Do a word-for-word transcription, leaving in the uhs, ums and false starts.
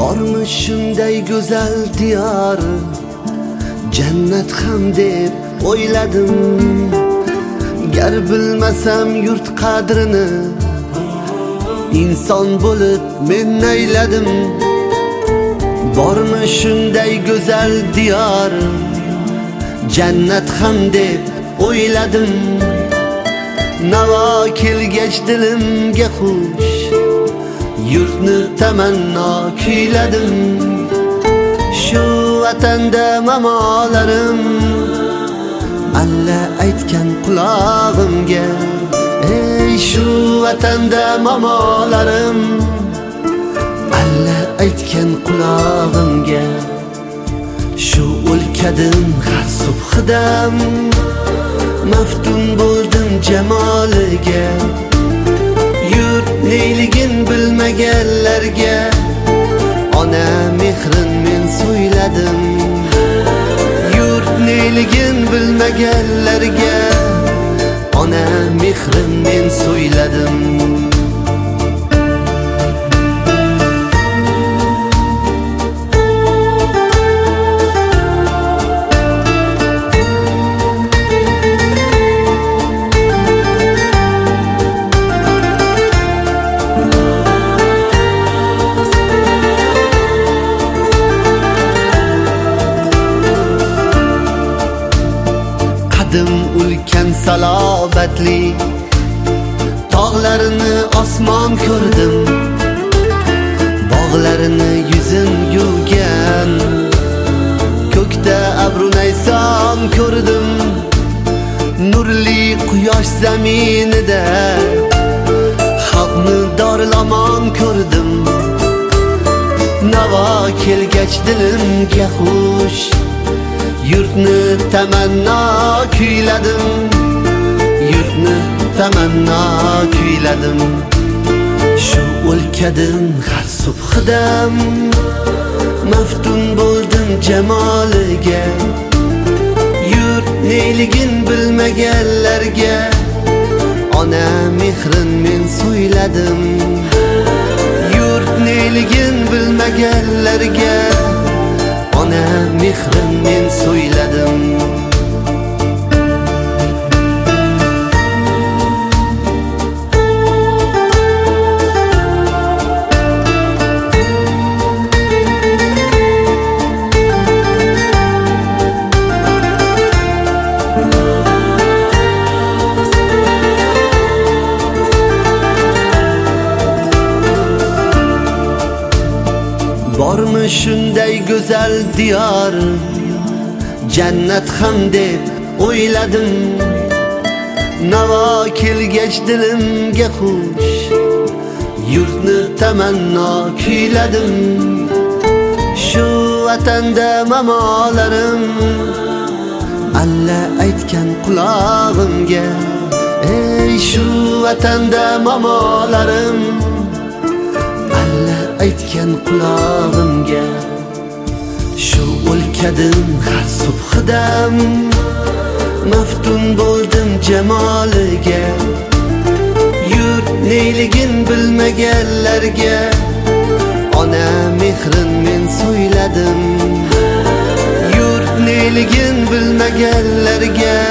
Bormi shunday go'zal diyor, jannat ham deb o'yladim. Gar bilmasam yurt qadrini, inson bo'lib men nayladim. Bormi shunday go'zal diyor, jannat ham deb o'yladim. Navo kelgach dilimga xush, yurtni tamanno kuyladim. Shu vatanda mamolarim alla aytgan qulog'imga. Ey shu vatanda mamolarim alla aytgan qulog'imga. Shu o'lkadim har subhidam maftun bo'ldim jamoliga. Yurt neyligin bilmaganlarga ona mehrin men so'yladim. Yurt neyligin bilmaganlarga ona mehrin men so'yladim. Ulkan salobatli tog'larini osmon ko'rdim. Bog'larini yuzin yuvgan ko'kda abru nayson ko'rdim. Nurli quyosh zaminida xalqni dorilomon ko'rdim. Navo kelgach dilimga xush, yurtni tamanno kuyladim. Yurtni tamanno kuyladim. Shu o'lkadim har subhidam maftun bo'ldim jamoliga. Yurt neyligin bilmaganlarga ona mehrin men so'yladim. Yurt neyligin bilmaganlarga ona mehrin men so'yladim. Bormi shunday go'zal diyor, jannat ham deb o'yladim. Navo kelgach dilimga xush, yurtni tamanno kuyladim. Shu vatanda mamolarim alla aytgan qulog'imga. Ey shu vatanda mamolarim alla aytgan qulog'imga. Shu o'lkadim har subhidam maftun bo'ldim jamoliga. Yurt neyligin bilmaganlarga ona mehrin men so'yladim. Yurt neyligin bilmaganlarga